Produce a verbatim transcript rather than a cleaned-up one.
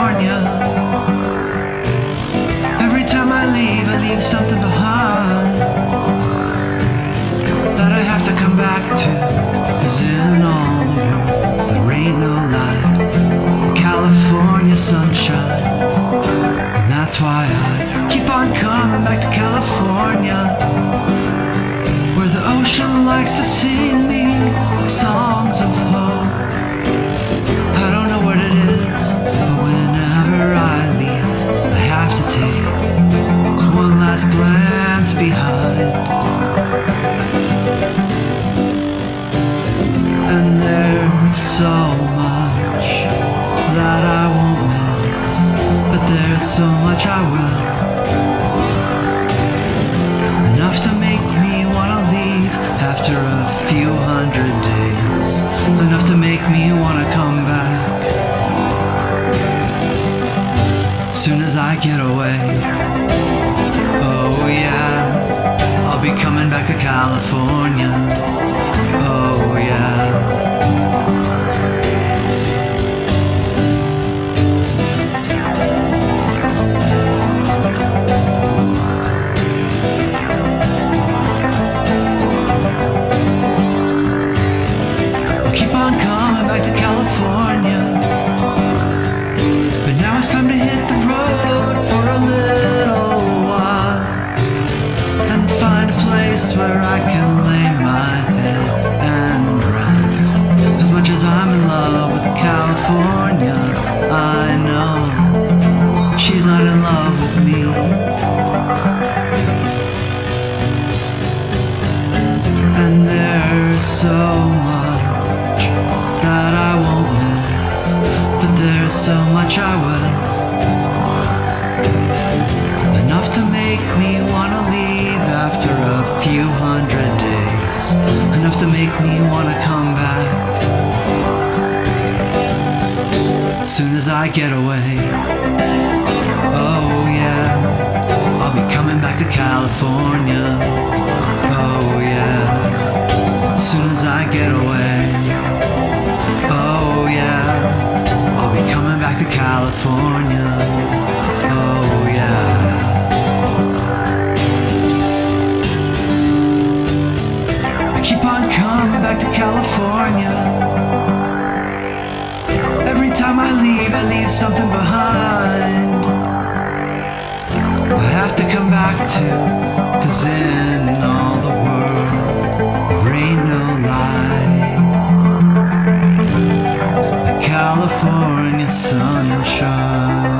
California. Every time I leave, I leave something behind that I have to come back to. 'Cause in all the world there ain't no light, California sunshine. And that's why I keep on coming back to California, where the ocean likes to sing me songs of hope. I don't know what it is, but whenever I leave, I have to take one last glance behind. And there's so much that I won't miss, but there's so much I will. Enough to make me wanna leave after a few hundred days. Enough to make me wanna come back soon as I get away. Oh yeah, I'll be coming back to California. Oh yeah. Keep on coming back to California, but now it's time to hit the road for a little while and find a place where I can lay my head and rest. As much as I'm in love with California, I know she's not in love with me. And there's so much that I won't miss, but there's so much I will. Enough to make me wanna leave after a few hundred days. Enough to make me wanna come back soon as I get away. Oh yeah, I'll be coming back to California. Oh yeah, soon as I get away. Oh yeah, I'll be coming back to California. Oh yeah. I keep on coming back to California. Every time I leave, I leave something behind I have to come back to. 'Cause in all the world there ain't no light, California sunshine.